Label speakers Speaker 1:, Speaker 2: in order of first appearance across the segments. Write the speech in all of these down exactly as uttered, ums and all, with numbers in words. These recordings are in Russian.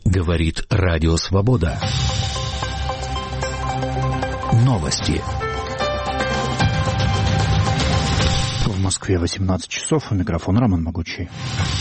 Speaker 1: Говорит Радио Свобода. Новости.
Speaker 2: В Москве восемнадцать часов. У микрофона Роман Могучий.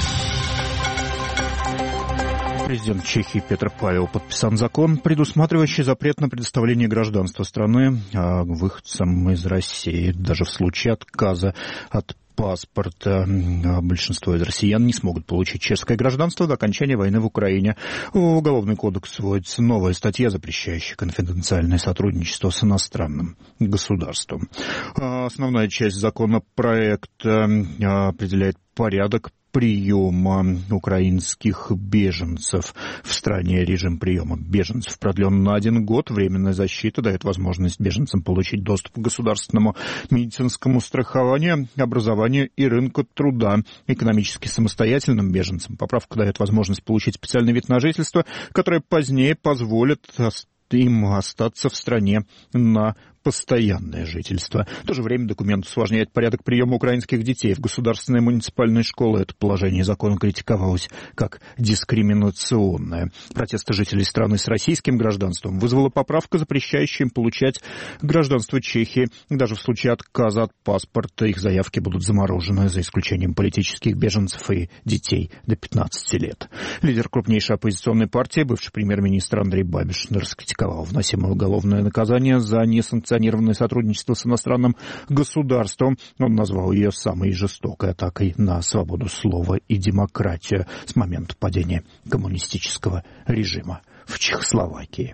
Speaker 2: Президент Чехии Петр Павел подписан закон, предусматривающий запрет на предоставление гражданства страны выходцам из России. Даже в случае отказа от паспорта большинство из россиян не смогут получить чешское гражданство до окончания войны в Украине. В Уголовный кодекс вводится новая статья, запрещающая конфиденциальное сотрудничество с иностранным государством. Основная часть законопроекта определяет порядок приема украинских беженцев в стране. Режим приема беженцев продлен на один год. Временная защита дает возможность беженцам получить доступ к государственному медицинскому страхованию, образованию и рынку труда. Экономически самостоятельным беженцам поправка дает возможность получить специальный вид на жительство, который позднее позволит им остаться в стране на постоянное жительство. В то же время документ усложняет порядок приема украинских детей в государственные муниципальные школы. Это положение закона критиковалось как дискриминационное. Протесты жителей страны с российским гражданством вызвала поправка, запрещающая им получать гражданство Чехии. Даже в случае отказа от паспорта их заявки будут заморожены, за исключением политических беженцев и детей до пятнадцати лет. Лидер крупнейшей оппозиционной партии, бывший премьер-министр Андрей Бабиш, раскритиковал вносимое уголовное наказание за несанкционированное сотрудничество с иностранным государством. Он назвал ее самой жестокой атакой на свободу слова и демократию с момента падения коммунистического режима в Чехословакии.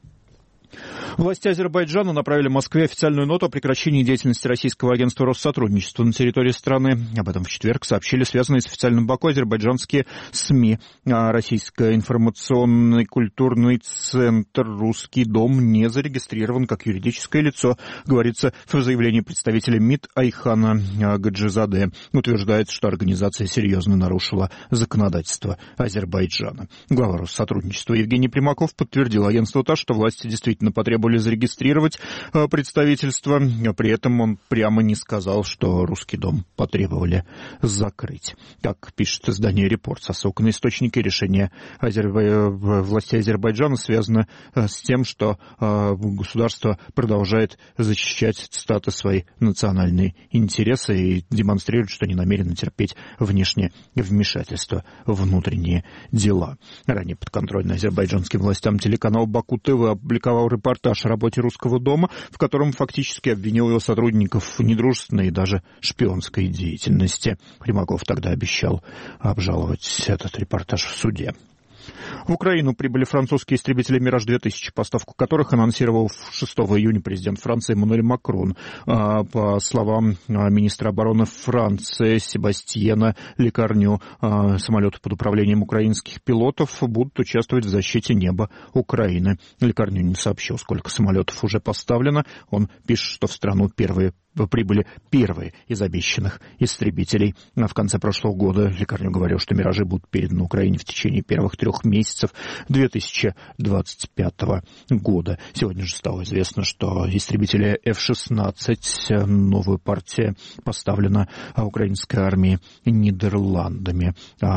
Speaker 2: Власти Азербайджана направили Москве официальную ноту о прекращении деятельности российского агентства Россотрудничества на территории страны. Об этом в четверг сообщили связанные с официальным Баку азербайджанские СМИ. Российский информационный культурный центр «Русский дом» не зарегистрирован как юридическое лицо, говорится в заявлении представителя МИД Айхана Гаджизаде. Утверждается, что организация серьезно нарушила законодательство Азербайджана. Глава Россотрудничества Евгений Примаков подтвердил агентству ТАСС, что власти действительно потребовали зарегистрировать представительство. При этом он прямо не сказал, что «Русский дом» потребовали закрыть. Как пишет издание «Репорт», со ссылкой на источники, решение Азербай... властей Азербайджана связано с тем, что государство продолжает защищать, цитата, свои национальные интересы и демонстрирует, что не намерено терпеть внешнее вмешательство в внутренние дела. Ранее подконтрольный азербайджанским властям телеканал «Баку-ТВ» опубликовал репортаж о работе «Русского дома», в котором фактически обвинил его сотрудников в недружественной и даже шпионской деятельности. Примаков тогда обещал обжаловать этот репортаж в суде. В Украину прибыли французские истребители «Мираж-две тысячи», поставку которых анонсировал шестого июня президент Франции Эммануэль Макрон. По словам министра обороны Франции Себастьена Лекарню, самолеты под управлением украинских пилотов будут участвовать в защите неба Украины. Лекарню не сообщил, сколько самолетов уже поставлено. Он пишет, что в страну первые прибыли первые из обещанных истребителей. В конце прошлого года Лекарню говорил, что «Миражи» будут переданы Украине в течение первых трех месяцев две тысячи двадцать пятого года. Сегодня же стало известно, что истребители эф шестнадцать, новая партия, поставлена украинской армией Нидерландами.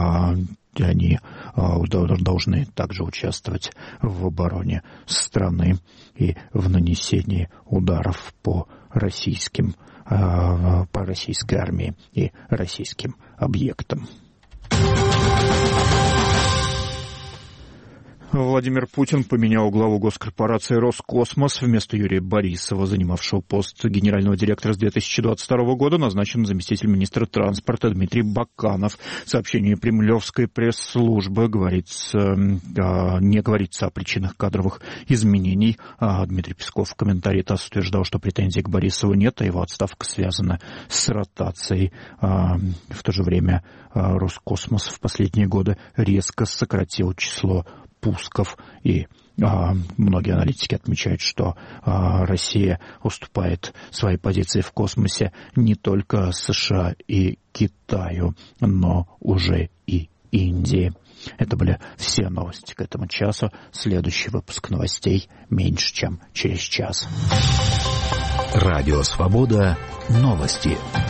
Speaker 2: Они должны также участвовать в обороне страны и в нанесении ударов по российским, по российской армии и российским объектам. Владимир Путин поменял главу госкорпорации «Роскосмос». Вместо Юрия Борисова, занимавшего пост генерального директора с две тысячи двадцать второго года, назначен заместитель министра транспорта Дмитрий Баканов. В сообщении кремлевской пресс-службы говорится, не говорится о причинах кадровых изменений. Дмитрий Песков в комментарии ТАСС утверждал, что претензий к Борисову нет, а его отставка связана с ротацией. В то же время Роскосмос в последние годы резко сократил число пусков, и а, многие аналитики отмечают, что а, Россия уступает свои позиции в космосе не только США и Китаю, но уже и Индии. Это были все новости к этому часу. Следующий выпуск новостей меньше, чем через час.
Speaker 1: Радио Свобода. Новости.